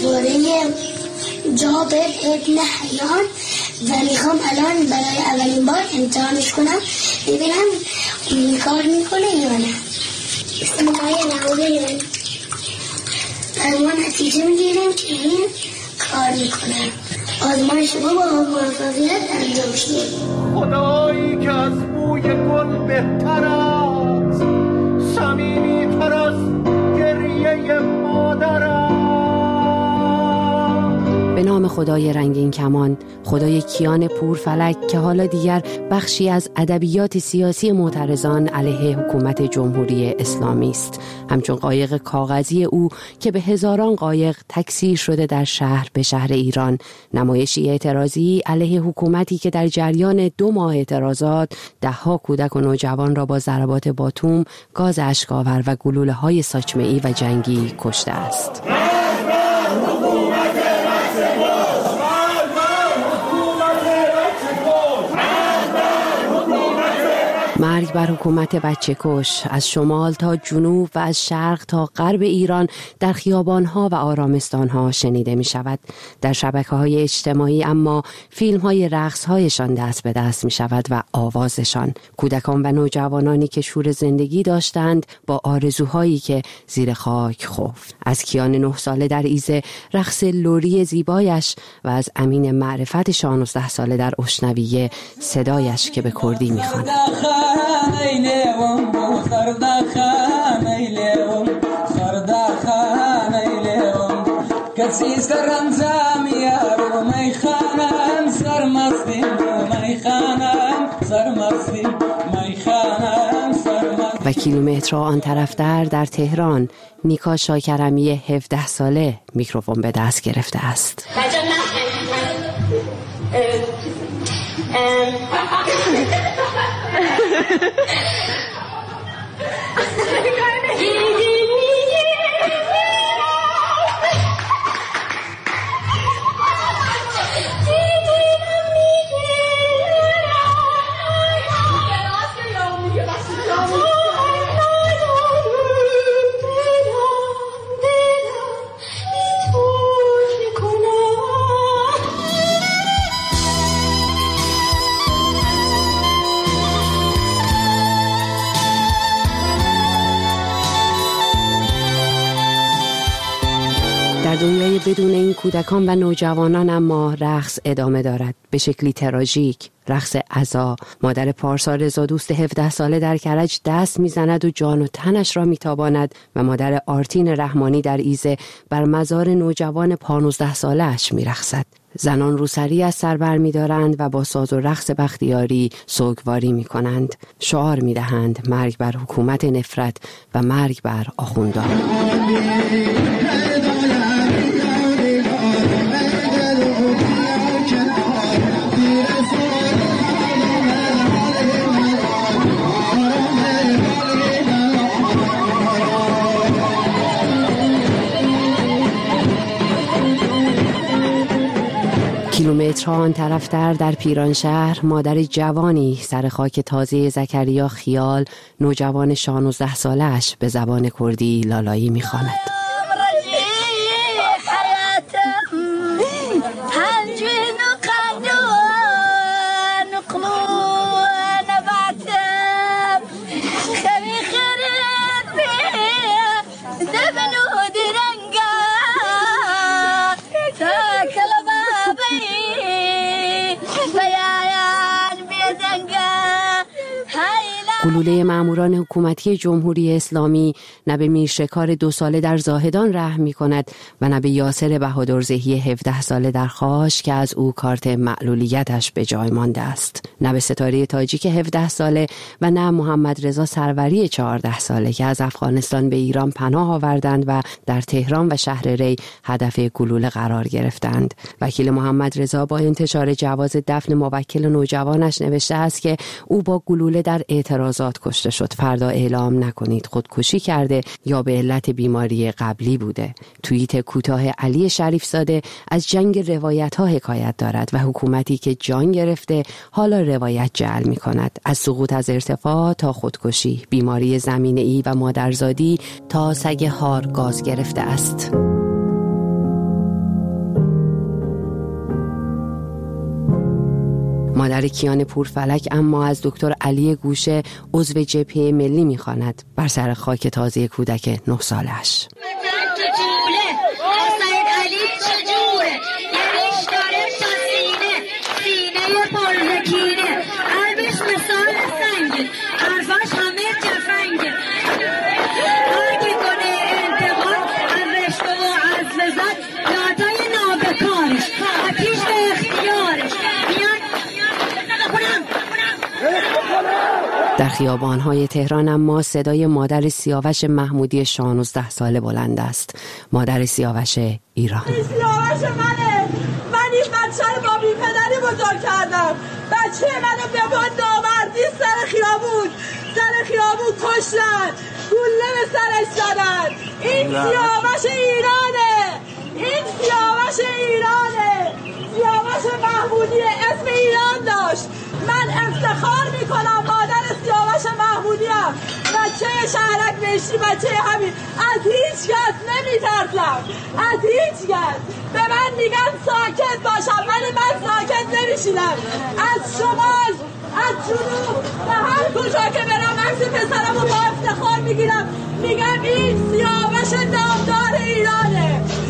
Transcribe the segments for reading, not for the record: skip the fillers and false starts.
سوره جواب ابن حیان و میخوام الان برای اولین بار امتحانش کنم ببینم کار میکنه یا نه. استمتاعی نهوده یا نه. ما نتیجه میگیریم که این کار میکنه. آزمایش ما با موفقیت انجام شد. خدایی که از بوی گل بهتر است، صمیمی تر از گریه مادر. به نام خدای رنگین کمان، خدای کیان پورفلک که حالا دیگر بخشی از ادبیات سیاسی معترضان علیه حکومت جمهوری اسلامی است، همچون قایق کاغذی او که به هزاران قایق تکثیر شده در شهر به شهر ایران، نمایشی اعتراضی علیه حکومتی که در جریان 2 ماه اعتراضات ده‌ها کودک و نوجوان را با ضربات باتوم، گاز اشک‌آور و گلوله‌های ساچمه‌ای و جنگی کشته است. مرگ بر حکومت بچه کش، از شمال تا جنوب و از شرق تا غرب ایران در خیابانها و آرامستانها شنیده می شود. در شبکه‌های اجتماعی اما فیلم‌های رقص‌هایشان دست به دست می شود و آوازشان. کودکان و نوجوانانی که شور زندگی داشتند با آرزوهایی که زیر خاک خفت. از کیان 9 ساله در ایزه رقص لوری زیبایش و از امین معرفت 16 ساله در اشنویه صدایش که به کردی می خواند. و کیلومترها آن طرفتر در تهران نیکا شاکرمی 17 ساله میکروفون به دست گرفته است. در دنیای بدون این کودکان و نوجوانان اما رقص ادامه دارد به شکلی تراژیک. رقص عزا. مادر پارسا رضا دوست 17 ساله در کرج دست میزند و جان و تنش را میتاباند و مادر آرتین رحمانی در ایزه بر مزار نوجوان 15 ساله اش میرقصد. زنان روسری از سر بر می‌دارند و با ساز و رقص بختیاری سوگواری می‌کنند. شعار می‌دهند مرگ بر حکومت نفرت و مرگ بر آخوندان. کیلومترها آن طرفتر در پیرانشهر مادر جوانی سر خاک تازه زکریا خیال نوجوان 16 سالش به زبان کردی لالایی می‌خواند. گلوله ماموران حکومتی جمهوری اسلامی نه به میرشکار 2 ساله در زاهدان رحم می کند و نه به یاسر بهادرزهی 17 ساله در خاش که از او کارت معلولیتش به جای مانده است، نه به ستاره تاجیک 17 ساله و نه محمد رضا سروری 14 ساله که از افغانستان به ایران پناه آوردند و در تهران و شهر ری هدف گلوله قرار گرفتند. وکیل محمد رضا با انتشار جواز دفن موکل نوجوانش نوشته است که او با گلوله در اعتراضات کشته شد. فردا اعلام نکنید خودکشی کرده یا به علت بیماری قبلی بوده. توییت کوتاه علی شریف زاده از جنگ روایت‌ها حکایت دارد و حکومتی که جان گرفته حالا روایت جعل می‌کند. از سقوط از ارتفاع تا خودکشی، بیماری زمینه‌ای و مادرزادی تا سگ هار گاز گرفته است. مادر کیان پورفلک اما از دکتر علی گوشه عضو جبهه ملی میخواند بر سر خاک تازه کودک 9 سالش. در خیابان‌های تهران اما صدای مادر سیاوش محمودی 16 ساله بلند است. مادر سیاوش ایران. سیاوش منه. من این بچه رو با بی‌پدری بزرگ کردم. بچه منو به با نامردی سر خیابون کشتن. گوله به سرش زدن. این سیاوش ایرانه. سیاوش محمودی اسم ایران داشت. من افتخار میکنم مادر سیاوش محمودیم. بچه شهرک بهشتی، بچه همین. از هیچ کس نمیترسم، از هیچ کس. به من میگن ساکت باشم ولی من ساکت نمیشینم. از شمال، از جنوب، به هر کجا که برم عکس پسرم رو با افتخار میگیرم. میگم این سیاوش نامدار ایرانه.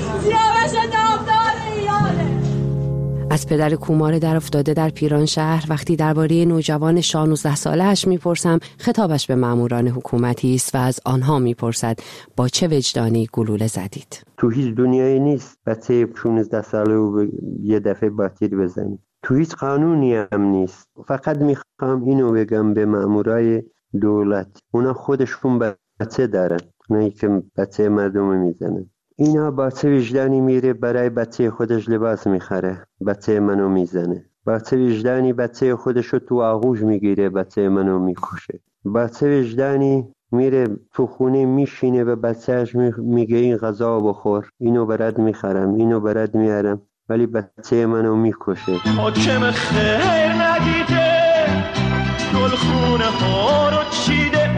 از پدر کومار در افتاده در پیران شهر وقتی درباره نوجوان 16 ساله‌اش میپرسم، خطابش به ماموران حکومتی است و از آنها میپرسد با چه وجدانی گلوله زدید؟ تو هیچ دنیایی نیست بچه 16 ساله رو یه دفعه با تیر بزنید. تو هیچ قانونی هم نیست. فقط میخوام اینو بگم به مامورای دولت، اونا خودشون بچه دارن، نه که بچه مردم میزنن. اینا با چه وجدانی میره برای بچه خودش لباس میخره، بچه منو میزنه. با چه وجدانی بچه خودشو تو آغوش میگیره، بچه منو میکشه. با چه وجدانی میره تو خونه میشینه و بچهش میگه این غذا بخور، اینو برات میخرم، اینو برات میارم، ولی بچه منو میکشه. حاکم خیر ندیده، گل خونه ها رو چیده،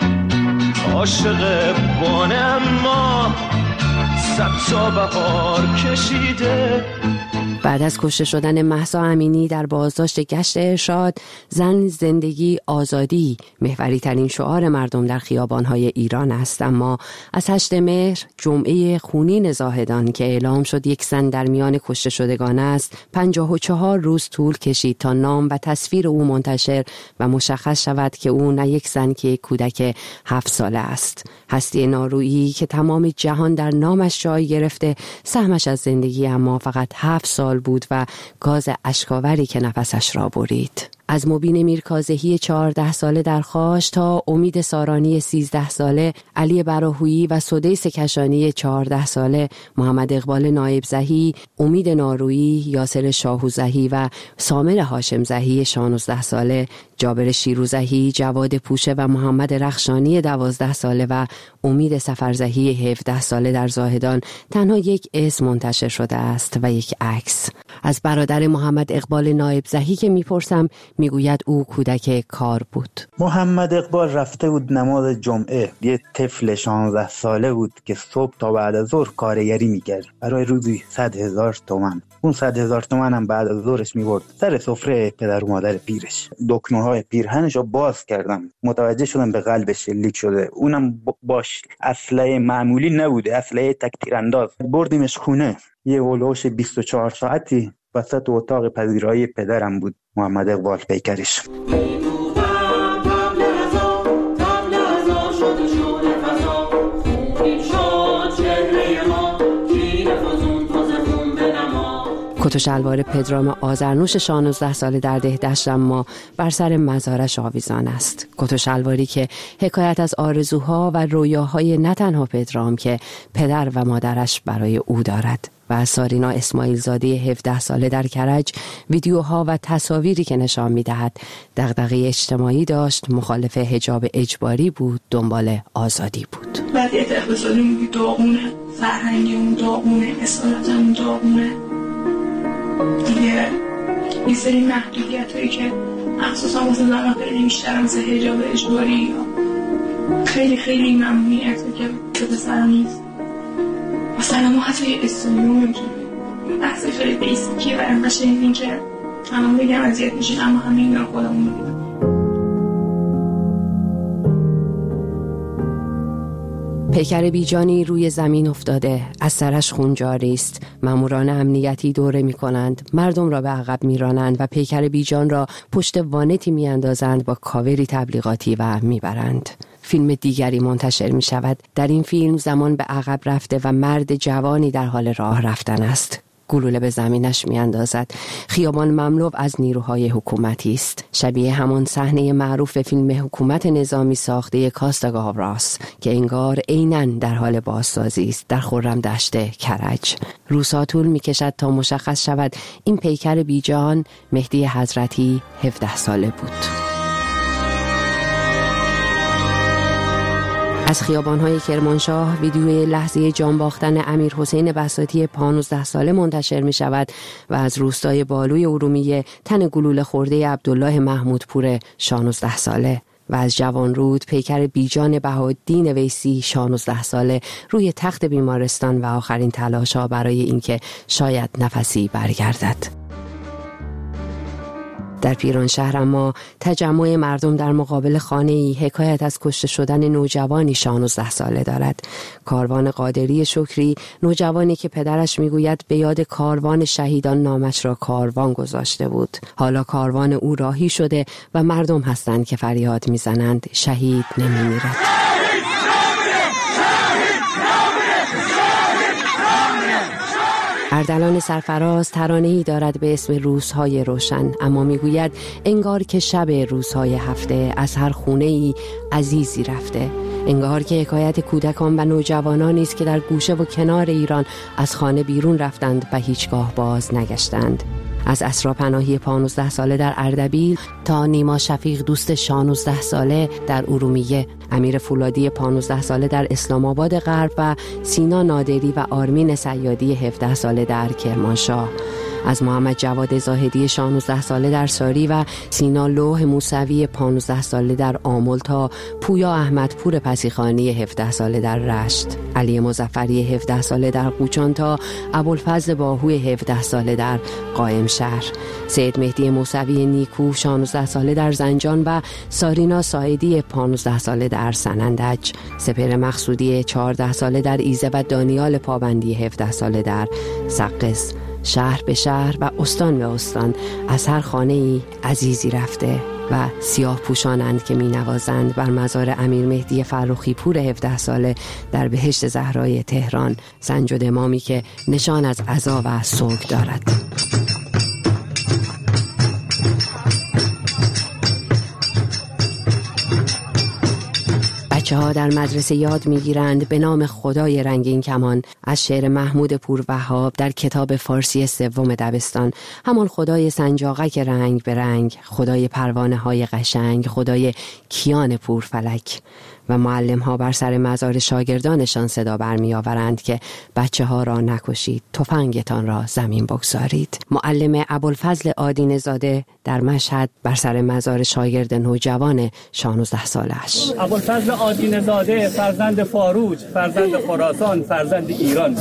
عاشق بانه اما صد تا بهار کشیده. بعد از کشته شدن مهسا امینی در بازداشت گشت ارشاد، زن، زندگی، آزادی محوری ترین شعار مردم در خیابان‌های ایران است. اما از 8 مهر، جمعه خونین زاهدان که اعلام شد یک زن در میان کشته شدگان است، 54 روز طول کشید تا نام و تصویر او منتشر و مشخص شود که او نه یک زن که یک کودک 7 ساله است. هستی نارویی که تمام جهان در نامش جای گرفته، سهمش از زندگی اما فقط 7 سال بود و گاز اشکاوری که نفسش را برید. از مبین میرکاظهی 14 ساله در خاش تا امید سارانی 13 ساله، علی براهویی و سدیس کشانی 14 ساله، محمد اقبال نایب زهی، امید نارویی، یاسر شاهوزهی و سامر هاشم زهی 16 ساله، جابر شیروزهی، جواد پوشه و محمد رخشانی 12 ساله و امید سفرزهی 17 ساله در زاهدان تنها یک اسم منتشر شده است و یک عکس. از برادر محمد اقبال نایب زهی که میپرسم، میگوید او کودک کار بود. محمد اقبال رفته بود نماز جمعه. یه طفل 16 ساله بود که صبح تا بعد از ظهر کارگری میکرد برای روزی 100,000 تومان. اون 100,000 تومان هم بعد از ظهرش میبرد سر سفره پدر و مادر پیرش. دکمه‌های پیرهنشو باز کردم، متوجه شدم به قلبش شلیک شده. اونم باش اسلحه معمولی نبوده، اسلحه تک تیرانداز. بردیمش خونه. یه هولوش 24 ساعتی وسط اتاق پذیرایی پدرم بود محمد اقبال پیکرش. کت و شلوار پدرام آذرنوش 16 ساله در دهدشت اما بر سر مزارش آویزان است. کت و شلواری که حکایت از آرزوها و رویاهای نه تنها پدرام که پدر و مادرش برای او دارد. و از سارینا اسماعیل زاده 17 ساله در کرج، ویدیوها و تصاویری که نشان می‌دهد دغدغه اجتماعی داشت، مخالف حجاب اجباری بود، دنبال آزادی بود. وضعیت اقتصادی داغونه، فرهنگیمون داغونه، اصالتمون داغونه. دیگه این سری محدودیتایی که مخصوصا واسه زنان خیلی بیشتر مثل حجاب اجباری خیلی خیلی ممنوعیت که پسرا نیست. مثلا ما حتی یه استودیو نمیتونیم، بحث خیلی بیسیکیه و انقدر شنیدین که همون بگم اذیت میشین، اما همین دارم خودمون میبینم. پیکر بیجانی روی زمین افتاده، از سرش خون جاری است. ماموران امنیتی دوره می کنند، مردم را به عقب می رانند و پیکر بیجان را پشت وانتی می اندازند، با کاوری تبلیغاتی و می برند. فیلم دیگری منتشر می شود. در این فیلم زمان به عقب رفته و مرد جوانی در حال راه رفتن است. گلوله به زمینش می اندازد. خیابان مملو از نیروهای حکومتی است. شبیه همان صحنه معروف فیلم حکومت نظامی ساخته کاستاگاوراس که انگار عیناً در حال بازسازی است در خرمدشت کرج. روزها طول می کشد تا مشخص شود این پیکر بیجان مهدی حضرتی 17 ساله بود. از خیابان‌های کرمانشاه ویدیوی لحظه جان باختن امیر حسین بساطی 15 ساله منتشر می شود و از روستای بالوی ارومیه تن گلوله خورده عبدالله محمودپور 16 ساله و از جوانرود پیکر بیجان بهاءالدین ویسی 16 ساله روی تخت بیمارستان و آخرین تلاش‌ها برای اینکه شاید نفسی برگردد. در پیرانشهر اما تجمع مردم در مقابل خانه‌ای حکایت از کشته شدن نوجوانی 16 ساله دارد. کاروان قادری شکری، نوجوانی که پدرش میگوید به یاد کاروان شهیدان نامش را کاروان گذاشته بود. حالا کاروان او راهی شده و مردم هستند که فریاد میزنند شهید نمیمیرد. اردلان سرفراز ترانه‌ای دارد به اسم روزهای روشن، اما میگوید انگار که شب روزهای هفته از هر خونه‌ای عزیزی رفته. انگار که حکایت کودکان و نوجوانانی است که در گوشه و کنار ایران از خانه بیرون رفتند و هیچگاه باز نگشتند. از اسرا پناهی 15 ساله در اردبیل تا نیما شفیق دوست 16 ساله در ارومیه، امیر فولادی 15 ساله در اسلام آباد غرب و سینا نادری و آرمین صیادی 17 ساله در کرمانشاه. از محمد جواد زاهدی 16 ساله در ساری و سینا لوح موسوی 15 ساله در آمل تا پویا احمدپور پسیخانی 17 ساله در رشت، علی مظفری 17 ساله در قوچان تا ابوالفضل باهوی 17 ساله در قائم شهر، سید مهدی موسوی نیکو 16 ساله در زنجان و سارینا ساعدی 15 ساله در سنندج، سپهر مقصودی 14 ساله در ایزه و دانیال پابندی 17 ساله در سقز. شهر به شهر و استان به استان از هر خانه‌ای عزیزی رفته و سیاه پوشانند که می نوازند بر مزار امیر مهدی فرخی پور 17 ساله در بهشت زهرای تهران، سنج و دمامی که نشان از عزا و سوگ دارد. بچه‌ها در مدرسه یاد می‌گیرند به نام خدای رنگین کمان از شعر محمود پوروهاب در کتاب فارسی سوم دبستان، همان خدای سنجاقک رنگ به رنگ، خدای پروانه‌های قشنگ، خدای کیان پورفلک. و معلم‌ها بر سر مزار شاگردانشان صدا برمی‌آورند که بچه‌ها را نکشید، تفنگتان را زمین بگذارید. معلم ابوالفضل آدینه زاده در مشهد بر سر مزار شاگرد نوجوان 16 سالش. ابوالفضل آدینه زاده فرزند فاروج، فرزند خراسان، فرزند ایران.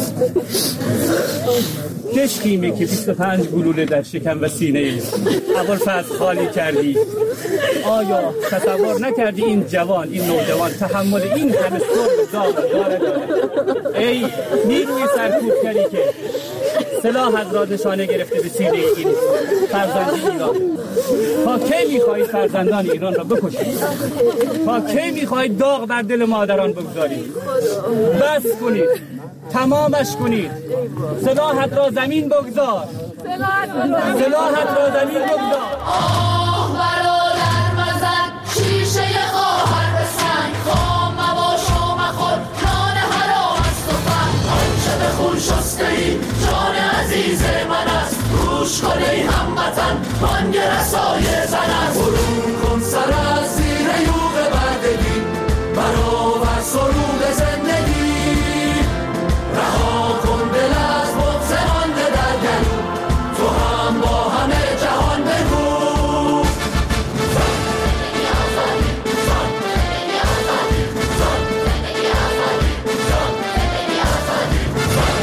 کشکیمه که 25 گلوله در شکم و سینه ابوالفضل خالی کردی. آیا تصور نکردی این جوان، این نوجوان تحمل این همه سرد داره؟ ای نیروی سرکوبگری که سلاح از رادشانه گرفته به سینه این فرزند ایران، تا کی می‌خواهید فرزندان ایران را بکشید؟ تا کی می‌خواهید داغ بر دل مادران بگذارید؟ بس کنید، تمامش کنید. سلاحت را زمین بگذار، سلاحت را زمین بگذار. آه برادر مزن شیشه خواهر به سنگ، خام مباش و مخور نان حرام است و فن. آنچه به خون شسته ای جان عزیز من است، گوش کن ای هموطن بانگ رسای زن است.